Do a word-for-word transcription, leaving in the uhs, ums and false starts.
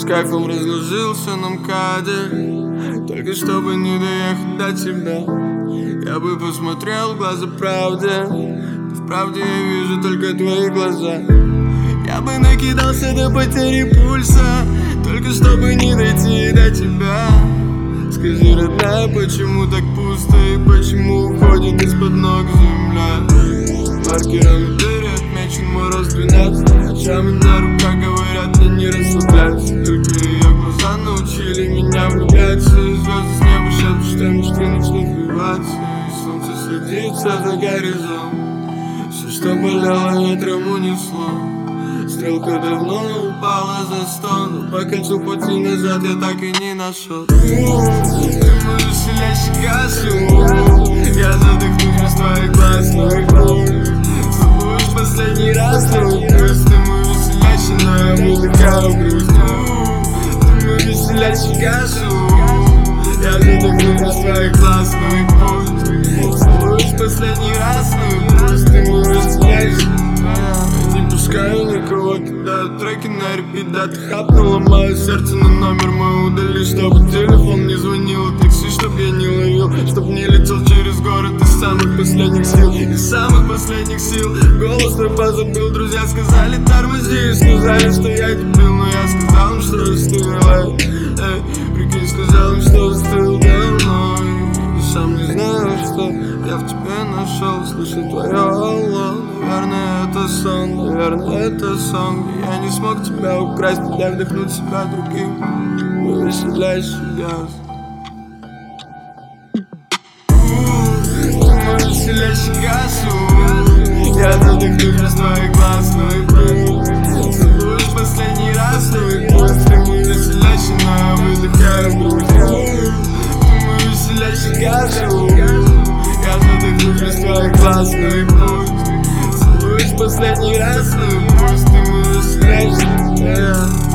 кайфом разложился на МКАДе, только чтобы не доехать до тебя. Я бы посмотрел в глаза правде, в правде я вижу только твои глаза. Я бы накидался до потери пульса, только чтобы не дойти до тебя. Скажи, родная, почему так пусто и почему уходит из-под ног земля? Маркером двери отмечен мороз двенадцать, ночами на руках говорят мне не расслабляться. Только ее глаза научили меня влюбляться, и звезды с неба шепчут, что мечты начнут сбиваться, и солнце садится за горизонт. Все, что болело, ветром унесло. Стрелка давно упала за стон, но по кольцу пути назад я так и не нашел. Ты мой веселящий косу, я задохнусь без твоих глаз, твоих губ. Целуешь в последний раз, твой грусть. Ты мой веселящий, но я выдыхаю грусть. Ты мой веселящий косу, я задохнусь без твоих глаз, твоих губ. Целуешь в последний раз, твой грусть. Ты мой веселящий. Не пускаю никого, кидаю треки на репит. Да, ты хапнула мое сердце, но номер мой удали, чтобы телефон не звонил, такси, чтоб я не ловил, чтоб не летел через город из самых последних сил, из самых последних сил. Голос твой позабыл, друзья сказали тормози, сказали, что я дебил, но я сказал им, что остыл. Эй, прикинь, сказал им, что остыл давно, и сам не знаю, что я в тебе нашел. Слышу твое алло, наверное это сон, наверное это сон, где я не смог тебя украсть, дай вдохнуть себя другим, мой веселящий газ. Ты мой веселящий газ, я задохнусь без твоих глаз, твоих губ. Целуешь в последний раз, твоих губ. Ты мой веселящий, но я выдыхаю грудь. Ты мой веселящий газ, я задохнусь без твоих глаз, твоих губ. Целуешь в последний раз, твоих губ. Ты мой веселящий, yeah.